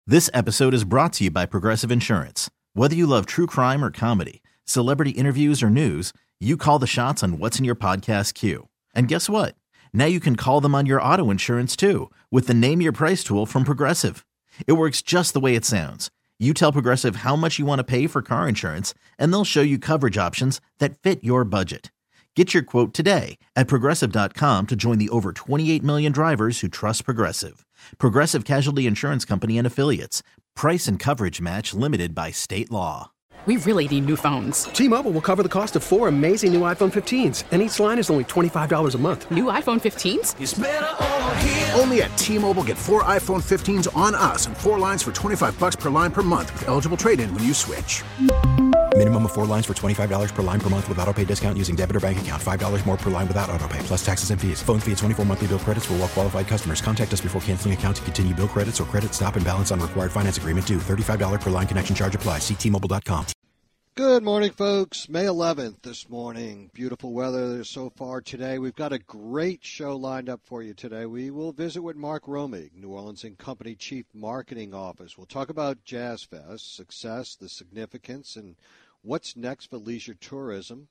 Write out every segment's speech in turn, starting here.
This episode is brought to you by Progressive Insurance. Whether you love true crime or comedy, celebrity interviews or news, you call the shots on what's in your podcast queue. And guess what? Now you can call them on your auto insurance too with the Name Your Price tool from Progressive. It works just the way it sounds. You tell Progressive how much you want to pay for car insurance, and they'll show you coverage options that fit your budget. Get your quote today at Progressive.com to join the over 28 million drivers who trust Progressive. Progressive Casualty Insurance Company and Affiliates. Price and coverage match limited by state law. We really need new phones. T-Mobile will cover the cost of 4 amazing new iPhone 15s, and each line is only $25 a month. New iPhone 15s? It's better over here. Only at T-Mobile, get 4 iPhone 15s on us and 4 lines for $25 per line per month with eligible trade-in when you switch. Minimum of 4 lines for $25 per line per month with autopay discount using debit or bank account. $5 more per line without autopay, plus taxes and fees. Phone fee at 24 monthly bill credits for well-qualified customers. Contact us before canceling account to continue bill credits or credit stop and balance on required finance agreement due. $35 per line connection charge applies. See T-Mobile.com. Good morning, folks. May 11th this morning. Beautiful weather so far today. We've got a great show lined up for you today. We will visit with Mark Romig, New Orleans & Company Chief Marketing Office. We'll talk about Jazz Fest, success, the significance, and what's next for leisure tourism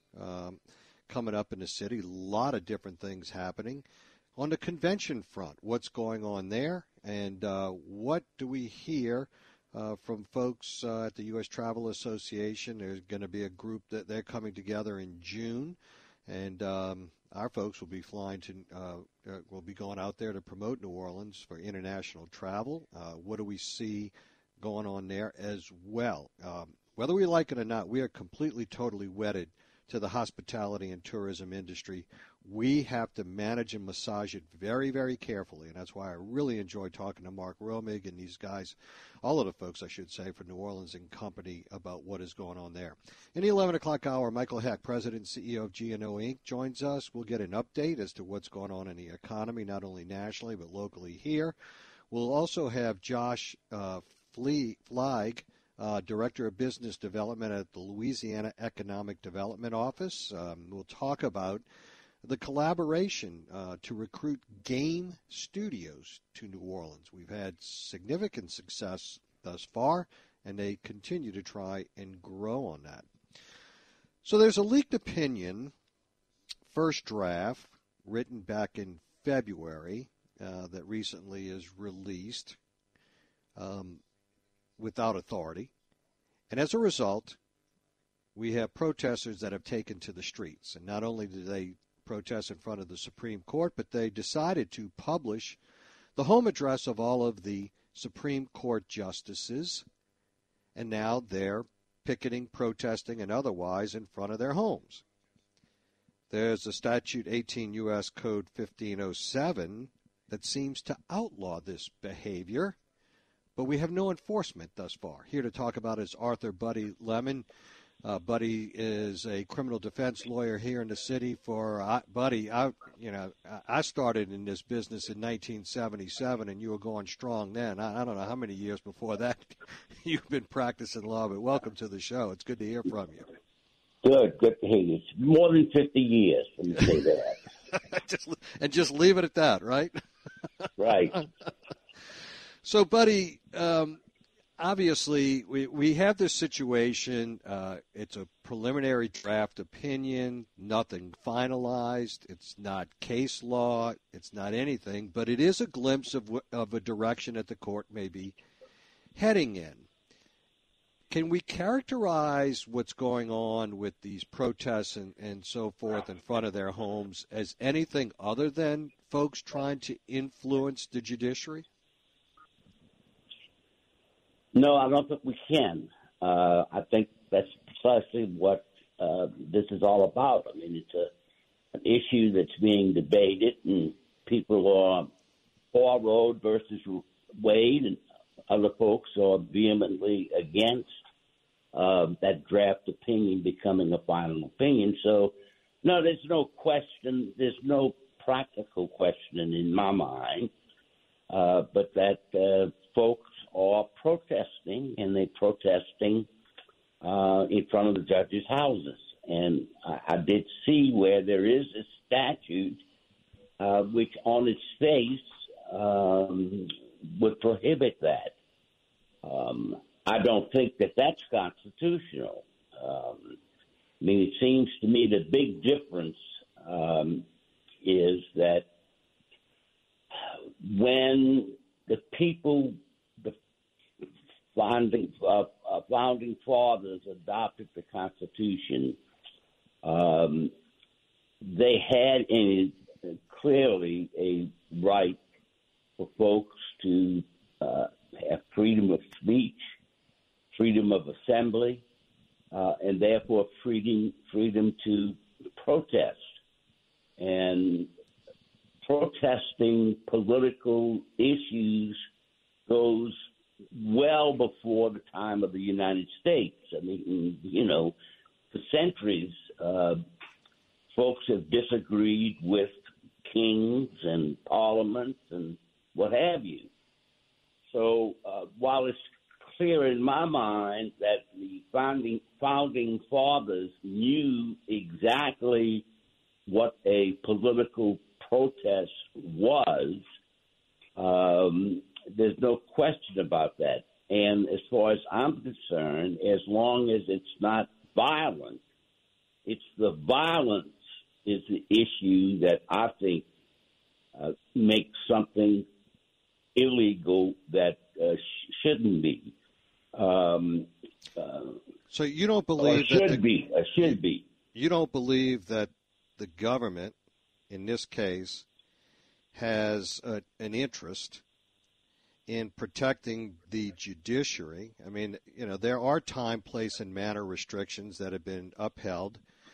coming up in the city. A lot of different things happening. On the convention front, what's going on there, and what do we hear from folks at the U.S. Travel Association? There's going to be a group that they're coming together in June, and our folks will be flying to, will be going out there to promote New Orleans for international travel. What do we see going on there as well? Whether we like it or not, we are completely, totally wedded to the hospitality and tourism industry. We have to manage and massage it very, very carefully, and that's why I really enjoy talking to Mark Romig and these guys, all of the folks, I should say, for New Orleans & Company about what is going on there. In the 11 o'clock hour, Michael Heck, President and CEO of G&O Inc., joins us. We'll get an update as to what's going on in the economy, not only nationally but locally here. We'll also have Josh Fleig, Director of Business Development at the Louisiana Economic Development Office. We'll talk about the collaboration to recruit game studios to New Orleans. We've had significant success thus far, and they continue to try and grow on that. So there's a leaked opinion, first draft, written back in February, that recently is released without authority. And as a result, we have protesters that have taken to the streets. And not only did they protest in front of the Supreme Court, but they decided to publish the home address of all of the Supreme Court justices. And now they're picketing, protesting, and otherwise in front of their homes. There's a statute, 18 U.S. Code 1507, that seems to outlaw this behavior. But we have no enforcement thus far. Here to talk about is Arthur Buddy Lemon. Buddy is a criminal defense lawyer here in the city. Buddy, I started in this business in 1977, and you were going strong then. I don't know how many years before that you've been practicing law, but welcome to the show. It's good to hear from you. Good to hear you. It's more than 50 years, let me say that. just leave it at that, right? Right. So, Buddy, obviously we have this situation. It's a preliminary draft opinion, nothing finalized. It's not case law. It's not anything, but it is a glimpse of a direction that the court may be heading in. Can we characterize what's going on with these protests and so forth in front of their homes as anything other than folks trying to influence the judiciary? No, I don't think we can. I think that's precisely what this is all about. I mean, it's an issue that's being debated, and people are for Roe versus Wade, and other folks are vehemently against that draft opinion becoming a final opinion. So, no, there's no question. There's no practical question in my mind, but that folks are protesting, and they're protesting in front of the judges' houses. And I did see where there is a statute which on its face would prohibit that. I don't think that that's constitutional. I mean, it seems to me the big difference is that when the people, the founding fathers adopted the Constitution, they had clearly a right for folks to have freedom of speech, freedom of assembly, and therefore freedom to protest. And protesting political issues goes well before the time of the United States. I mean, for centuries, folks have disagreed with kings and parliaments and what have you. So while it's clear in my mind that the founding fathers knew exactly what a political protest was, there's no question about that. And as far as I'm concerned, as long as it's not violent, it's the violence is the issue that I think makes something illegal that shouldn't be. So you don't believe should be. You don't believe that the government, in this case, has an interest in protecting the judiciary? I mean, there are time, place, and manner restrictions that have been upheld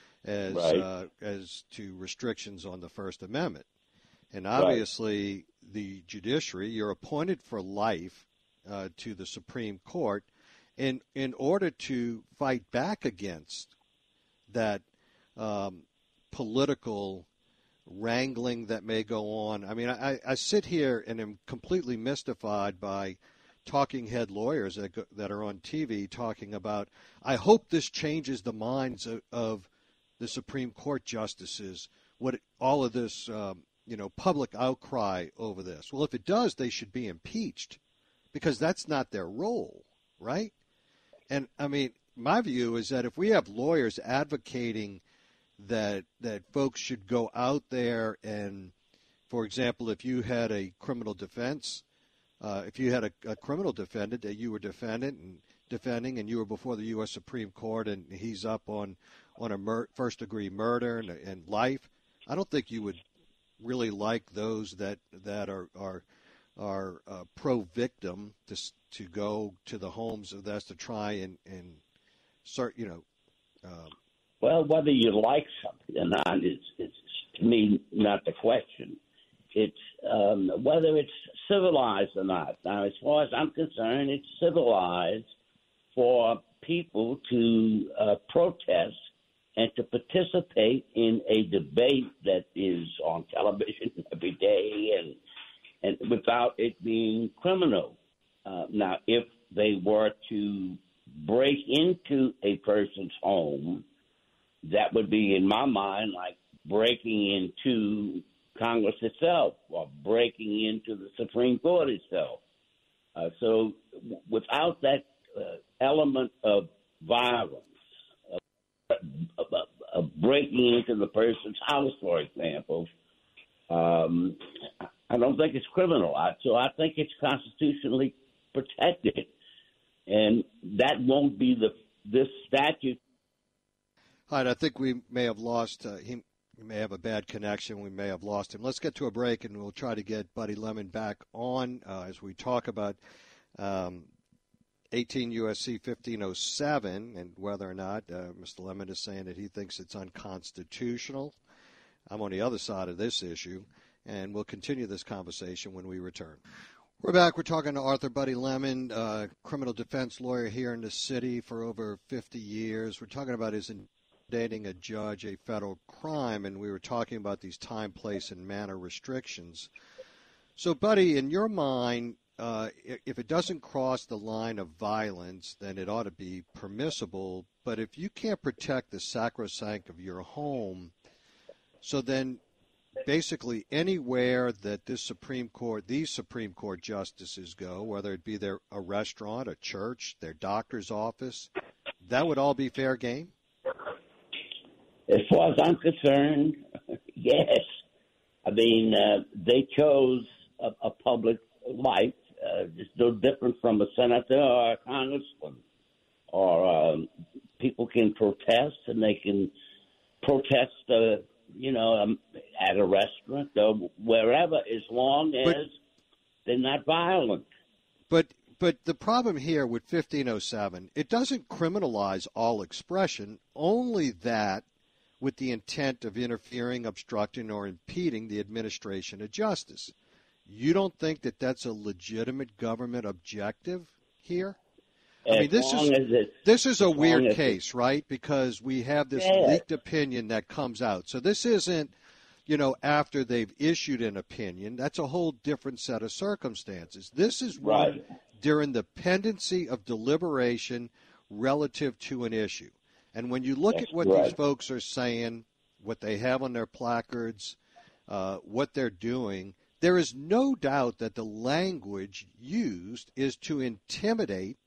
as to restrictions on the First Amendment. And obviously, the judiciary, you're appointed for life to the Supreme Court in order to fight back against that political wrangling that may go on. I mean, I sit here and am completely mystified by talking head lawyers that are on TV talking about, I hope this changes the minds of the Supreme Court justices, all of this public outcry over this. Well, if it does, they should be impeached because that's not their role, right? And, I mean, my view is that if we have lawyers advocating that folks should go out there and, for example, if you had a criminal defense, if you had a criminal defendant that you were defending and you were before the U.S. Supreme Court and he's up on a first-degree murder and life, I don't think you would really like those that are pro-victim to go to the homes of that to try and start, well, whether you like something or not is to me not the question. It's whether it's civilized or not. Now, as far as I'm concerned, it's civilized for people to protest and to participate in a debate that is on television every day and without it being criminal. Now, if they were to break into a person's home, that would be, in my mind, like breaking into Congress itself or breaking into the Supreme Court itself. So without that element of violence, of breaking into the person's house, for example, I don't think it's criminal. So I think it's constitutionally protected. And that won't be this statute. All right, I think we may have lost him. We may have a bad connection. We may have lost him. Let's get to a break, and we'll try to get Buddy Lemon back on as we talk about 18 U.S.C. 1507 and whether or not Mr. Lemon is saying that he thinks it's unconstitutional. I'm on the other side of this issue, and we'll continue this conversation when we return. We're back. We're talking to Arthur Buddy Lemon, criminal defense lawyer here in the city for over 50 years. We're talking about his dating a judge a federal crime, and we were talking about these time, place, and manner restrictions. So, Buddy, in your mind, if it doesn't cross the line of violence, then it ought to be permissible. But if you can't protect the sacrosanct of your home, so then basically anywhere that these Supreme Court justices go, whether it be a restaurant, a church, their doctor's office, that would all be fair game? As far as I'm concerned, yes. I mean, they chose a public life. It's no different from a senator or a congressman. Or people can protest, and they can protest, at a restaurant or wherever, as long as they're not violent. But the problem here with 1507, it doesn't criminalize all expression, only that with the intent of interfering, obstructing, or impeding the administration of justice. You don't think that that's a legitimate government objective here? I mean, this is a weird case, right? Because we have this leaked opinion that comes out. So this isn't, after they've issued an opinion. That's a whole different set of circumstances. This is one during the pendency of deliberation relative to an issue. And when you look at what these folks are saying, what they have on their placards, what they're doing, there is no doubt that the language used is to intimidate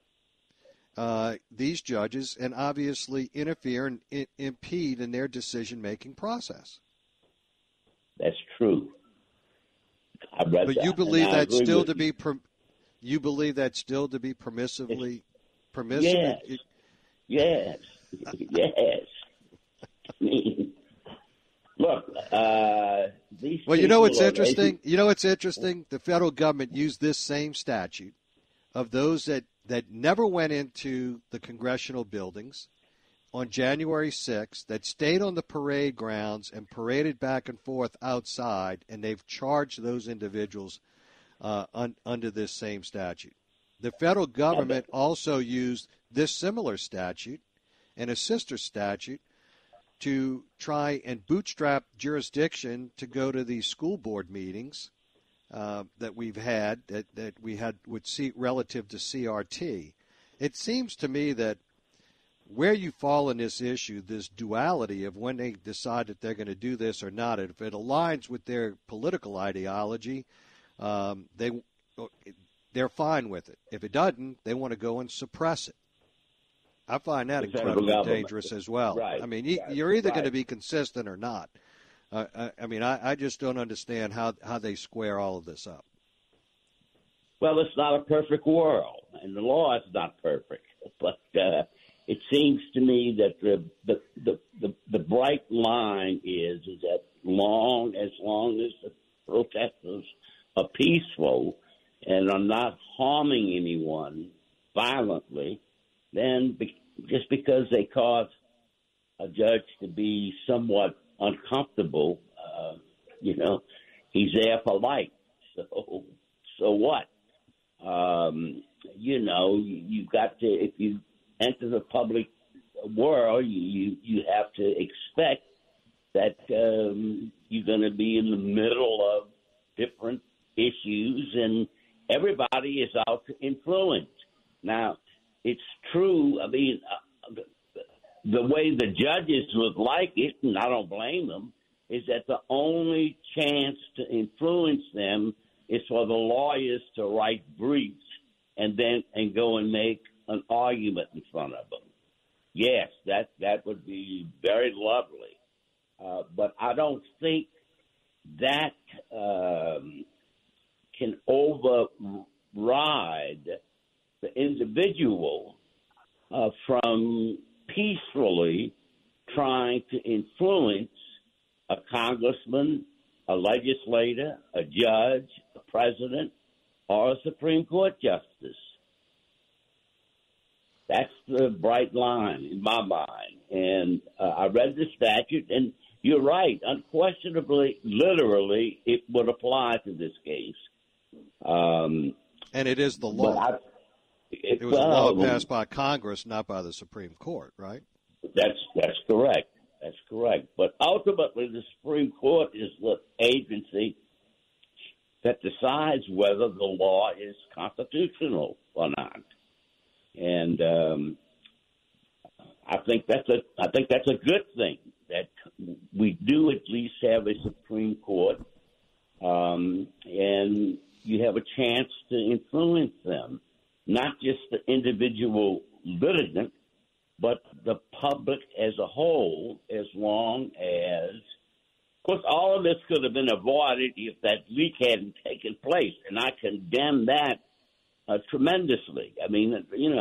these judges and obviously interfere and impede in their decision-making process. That's true. But you believe that's still to be you believe that's still to be permissively permissible? Yes. Yes. I mean, look, these. Well, you know what's interesting? The federal government used this same statute of those that never went into the congressional buildings on January 6th, that stayed on the parade grounds and paraded back and forth outside, and they've charged those individuals under this same statute. The federal government also used this similar statute and a sister statute to try and bootstrap jurisdiction to go to these school board meetings that we've had, that we had relative to CRT. It seems to me that where you fall in this issue, this duality of when they decide that they're going to do this or not, if it aligns with their political ideology, they're fine with it. If it doesn't, they want to go and suppress it. I find that incredibly dangerous as well. Right. I mean, you're either going to be consistent or not. I just don't understand how they square all of this up. Well, it's not a perfect world, and the law is not perfect. But it seems to me that the bright line is that as long as the protesters are peaceful and are not harming anyone violently, then just because they cause a judge to be somewhat uncomfortable, he's there for life. So what? You've got to, if you enter the public world, you have to expect that you're going to be in the middle of different issues, and everybody is out to influence. Now, it's true. I mean, the way the judges would like it, and I don't blame them, is that the only chance to influence them is for the lawyers to write briefs and go and make an argument in front of them. Yes, that would be very lovely, but I don't think that can override the individual from peacefully trying to influence a congressman, a legislator, a judge, a president, or a Supreme Court justice. That's the bright line in my mind. And I read the statute, and you're right. Unquestionably, literally, it would apply to this case. And it is the law. It was a law passed by Congress, not by the Supreme Court, right? That's correct. That's correct. But ultimately, the Supreme Court is the agency that decides whether the law is constitutional or not. And I think that's a good thing, that we do at least have a Supreme Court, and you have a chance to influence them, not just the individual litigant, but the public as a whole, as long as, of course, all of this could have been avoided if that leak hadn't taken place, and I condemn that tremendously. I mean,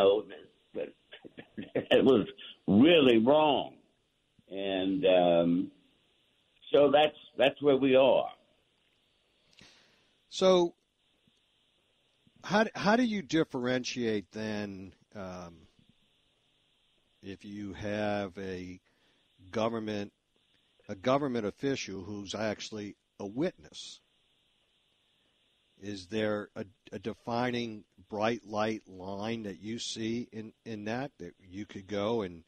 it was really wrong, and so that's where we are. So, how do you differentiate then if you have a government official who's actually a witness? Is there a defining bright light line that you see in that you could go and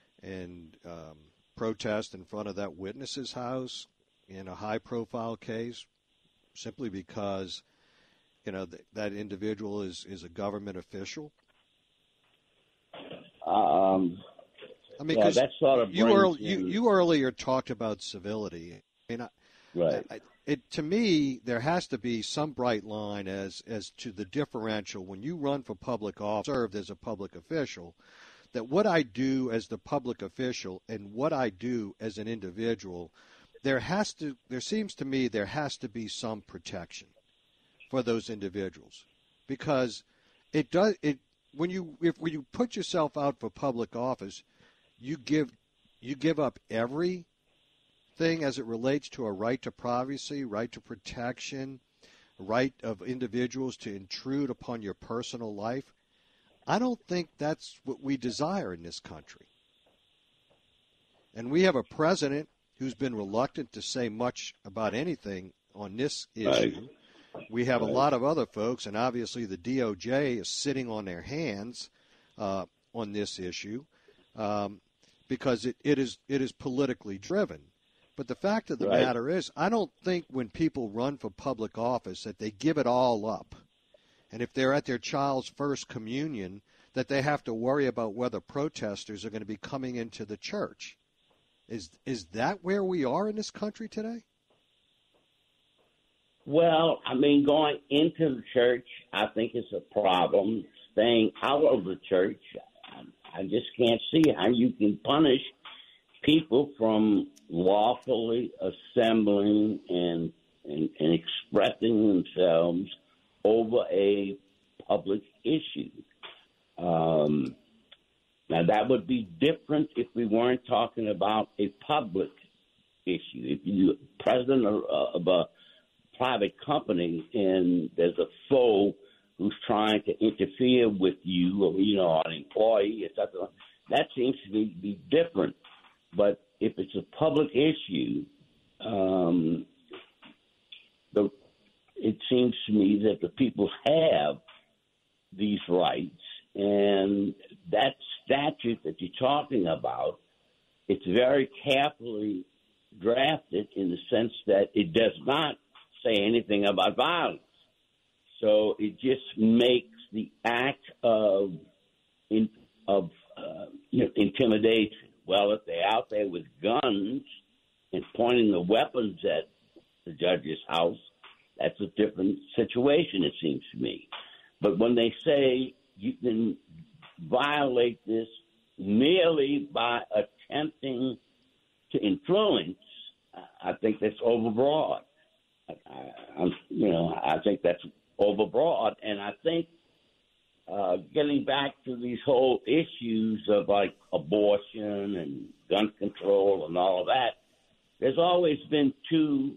protest in front of that witness's house in a high-profile case simply because that individual is a government official? I mean, because that sort of you earlier talked about civility. I mean, right. To me, there has to be some bright line as to the differential when you run for public office, served as a public official, that what I do as the public official and what I do as an individual, there seems to me there has to be some protection for those individuals, because when you put yourself out for public office, you give up everything as it relates to a right to privacy, right to protection, right of individuals to intrude upon your personal life. I don't think that's what we desire in this country. And we have a president who's been reluctant to say much about anything on this issue. We have a lot of other folks, and obviously the DOJ is sitting on their hands on this issue because it is politically driven. But the fact of the matter is, I don't think when people run for public office that they give it all up. And if they're at their child's first communion, that they have to worry about whether protesters are going to be coming into the church. Is that where we are in this country today? Well, I mean, going into the church, I think it's a problem. Staying out of the church, I just can't see how you can punish people from lawfully assembling and expressing themselves over a public issue. Now, that would be different if we weren't talking about a public issue. If you're president of a private company and there's a foe who's trying to interfere with you, or, an employee, etc., that seems to be different. But if it's a public issue, it seems to me that the people have these rights, and that statute that you're talking about, it's very carefully drafted in the sense that it does not say anything about violence. So it just makes the act of intimidation. Well, if they're out there with guns and pointing the weapons at the judge's house, that's a different situation, it seems to me. But when they say you can violate this merely by attempting to influence, I think that's overbroad. I think that's overbroad, and I think getting back to these whole issues of like abortion and gun control and all of that, there's always been two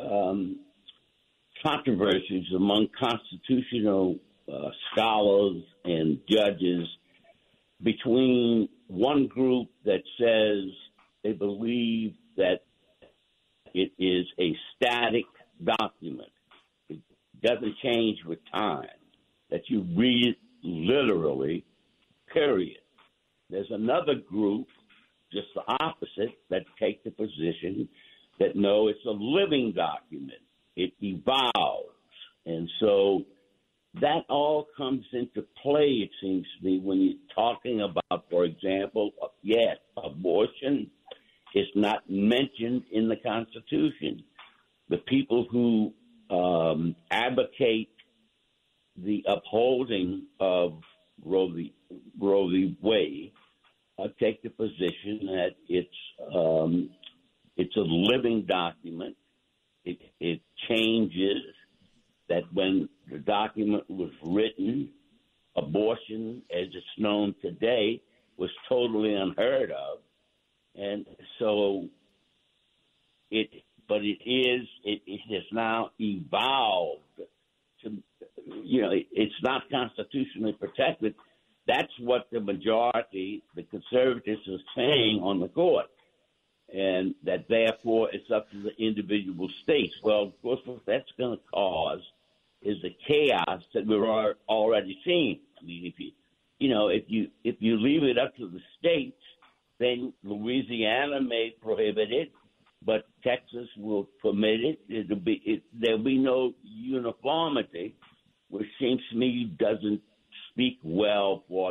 controversies among constitutional scholars and judges between one group that says they believe that it is a static document. It doesn't change with time, that you read it literally, period. There's another group, just the opposite, that take the position that, no, it's a living document. It evolves. And so that all comes into play, it seems to me, when you're talking about, for example, yes, abortion It's not mentioned in the Constitution. The people who advocate the upholding of Roe v. Wade take the position that it's a living document. It changes. That when the document was written, abortion, as it's known today, was totally unheard of, and so it has now evolved to, it's not constitutionally protected. That's what the majority, the conservatives, are saying on the court, and that therefore it's up to the individual states. Well, of course, what that's going to cause is the chaos that we're already seeing. I mean, if you leave it up to the states, then Louisiana may prohibit it, but Texas will permit it. There'll be no uniformity, which seems to me doesn't speak well for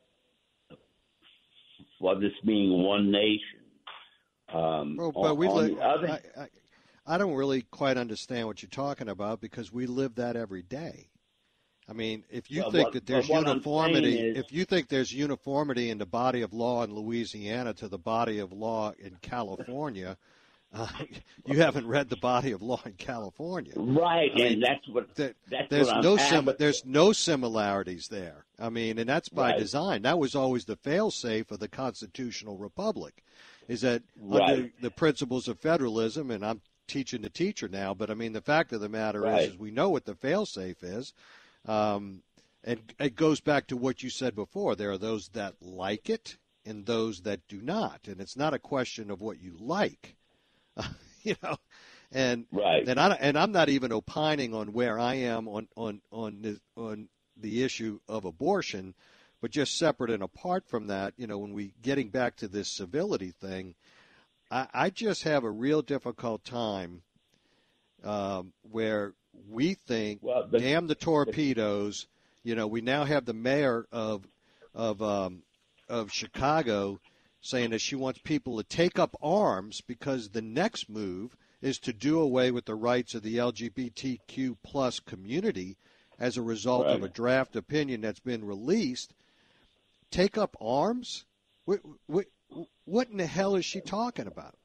this being one nation. I don't really quite understand what you're talking about because we live that every day. I mean, if you think that there's uniformity, if you think there's uniformity in the body of law in Louisiana to the body of law in California, you haven't read the body of law in California, right? I mean, and that's what there's no similarities there. I mean, and that's by design. That was always the fail-safe of the constitutional republic, is that under the principles of federalism, and I'm teaching the teacher now, but I mean, the fact of the matter is we know what the fail-safe is. And it goes back to what you said before. There are those that like it and those that do not. And it's not a question of what you like, And I'm not even opining on where I am on the issue of abortion, but just separate and apart from that, when we getting back to this civility thing, I just have a real difficult time where we think, damn the torpedoes. We now have the mayor of Chicago saying that she wants people to take up arms because the next move is to do away with the rights of the LGBTQ plus community as a result of a draft opinion that's been released. Take up arms? What in the hell is she talking about?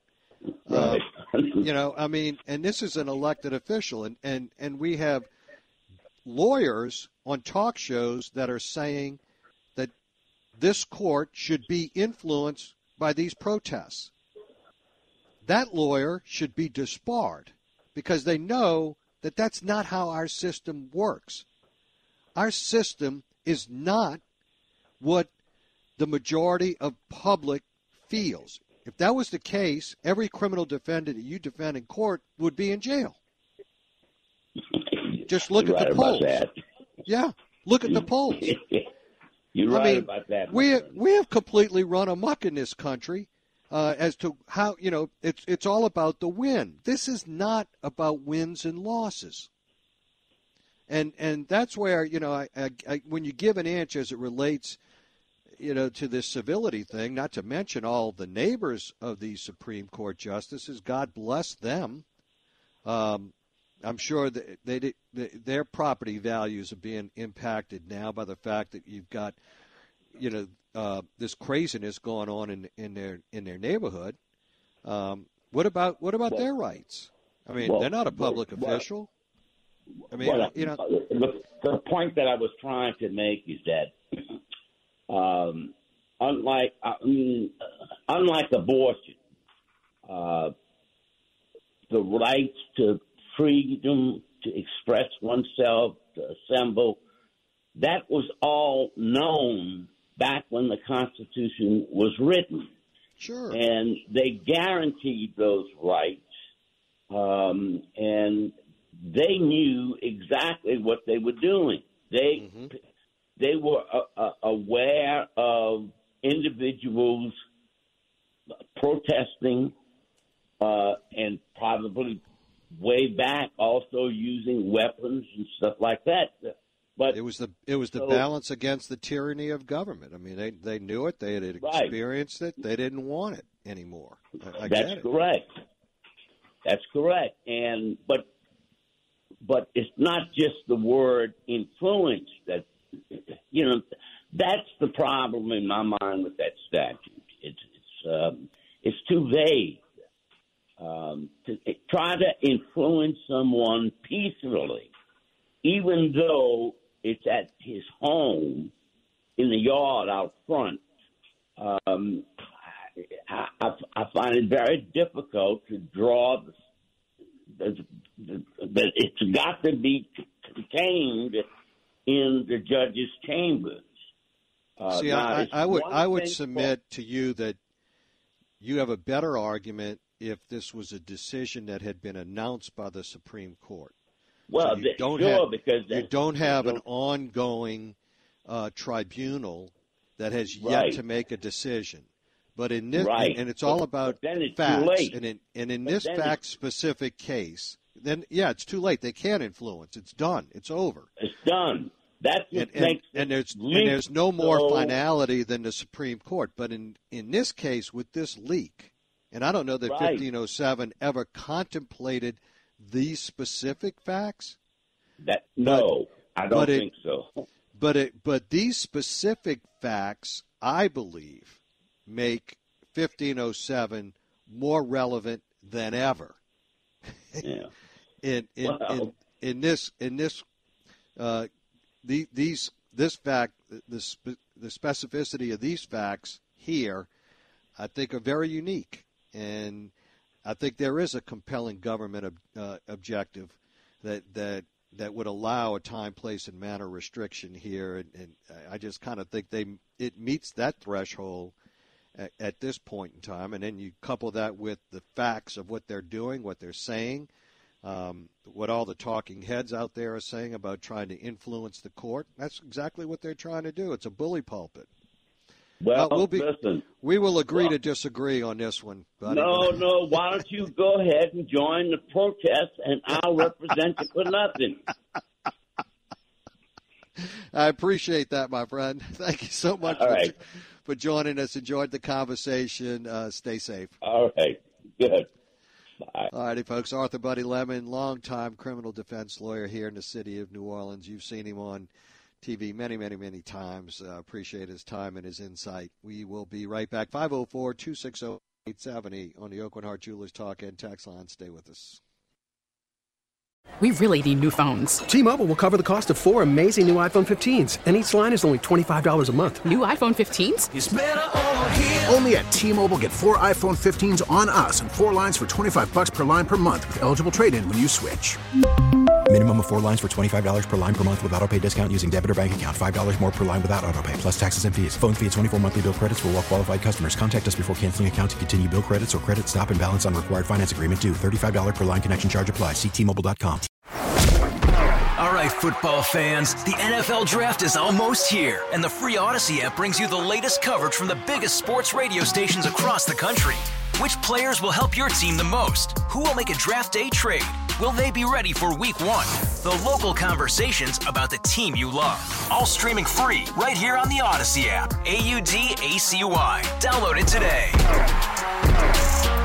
I mean, and this is an elected official, and we have lawyers on talk shows that are saying that this court should be influenced by these protests. That lawyer should be disbarred because they know that that's not how our system works. Our system is not what the majority of public feels. If that was the case, every criminal defendant that you defend in court would be in jail. Just look at the polls. Yeah, look at the polls. You're right about that. We have completely run amok in this country as to how, it's all about the win. This is not about wins and losses. And that's where, when you give an inch as it relates to this civility thing, not to mention all the neighbors of these Supreme Court justices, God bless them. I'm sure that their property values are being impacted now by the fact that you've got, this craziness going on in their neighborhood. What about their rights? I mean, they're not a public official. I mean, the point that I was trying to make is that unlike abortion, the rights to freedom to express oneself, to assemble, that was all known back when the Constitution was written. Sure. And they guaranteed those rights, and they knew exactly what they were doing. They were aware of individuals protesting and probably way back also using weapons and stuff like that. But it was the balance against the tyranny of government. I mean, they knew it. They had experienced it. They didn't want it. anymore. That's correct. That's correct. But it's not just the word influence that, that's the problem in my mind with that statute. It's too vague. To try to influence someone peacefully, even though it's at his home in the yard out front. I find it very difficult to draw that it's got to be contained in the judge's chambers. See, I would submit to you that you have a better argument if this was a decision that had been announced by the Supreme Court. Well, so because you don't have an ongoing tribunal that has yet to make a decision. But in this, and it's all about facts. And in this fact-specific case, then it's too late. They can't influence. It's done. It's over. It's done. And there's no more finality than the Supreme Court. But in this case, with this leak, and I don't know that 1507 ever contemplated these specific facts. I don't think so. But these specific facts, I believe, make 1507 more relevant than ever. Yeah. This fact, the specificity of these facts here, I think are very unique, and I think there is a compelling government objective that would allow a time, place, and manner restriction here, and I just kind of think it meets that threshold at this point in time, and then you couple that with the facts of what they're doing, what they're saying, what all the talking heads out there are saying about trying to influence the court. That's exactly what they're trying to do. It's a bully pulpit. Listen. We will agree to disagree on this one, buddy. No. Why don't you go ahead and join the protest, and I'll represent you for nothing. I appreciate that, my friend. Thank you so much for joining us. Enjoyed the conversation. Stay safe. All right. Good. Bye. All righty, folks. Arthur Buddy Lemon, longtime criminal defense lawyer here in the city of New Orleans. You've seen him on TV many, many, many times. Appreciate his time and his insight. We will be right back. 504-260-8870 on the Oakland Heart Jewelers Talk and Text line. Stay with us. We really need new phones. T-Mobile will cover the cost of 4 amazing new iPhone 15s, and each line is only $25 a month. New iPhone 15s? It's better over here. Only at T-Mobile, get 4 iPhone 15s on us and 4 lines for $25 per line per month with eligible trade-in when you switch. Minimum of 4 lines for $25 per line per month with autopay discount using debit or bank account. $5 more per line without autopay, plus taxes and fees. Phone fee at 24 monthly bill credits for well-qualified customers. Contact us before canceling account to continue bill credits or credit stop and balance on required finance agreement due. $35 per line connection charge applies. See T-Mobile.com. All right, football fans, the NFL Draft is almost here, and the free Odyssey app brings you the latest coverage from the biggest sports radio stations across the country. Which players will help your team the most? Who will make a draft day trade? Will they be ready for week 1? The local conversations about the team you love. All streaming free right here on the Odyssey app. AUDACY. Download it today.